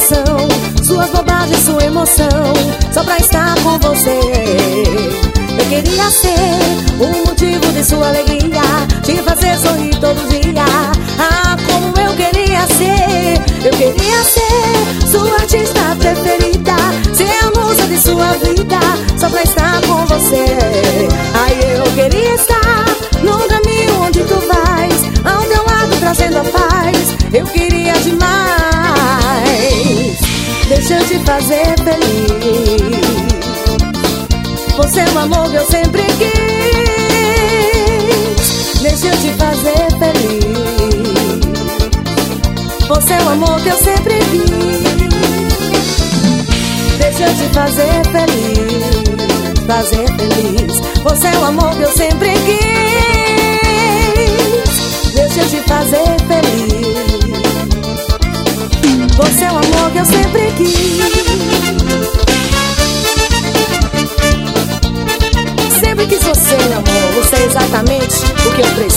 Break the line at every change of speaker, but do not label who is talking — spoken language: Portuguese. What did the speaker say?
coração, suas bobagens, sua emoção, só pra estar com você. Eu queria ser o motivo de sua alegria, te fazer sorrir todo dia. Ah, como eu queria ser. Eu queria ser sua artista preferida, ser a musa de sua vida, só pra estar com você. Ai, eu queria estar no caminho onde tu vais, ao teu lado trazendo a paz. Eu queria demais. Deixa eu te fazer feliz. Você é o amor que eu sempre quis. Deixa eu te fazer feliz. Você é o amor que eu sempre quis. Deixa eu te fazer feliz. Fazer feliz. Você é o amor que eu sempre quis. Deixa eu te fazer feliz. Você é o amor que eu sempre quis. Sempre quis você, meu amor. Você é exatamente o que eu preciso.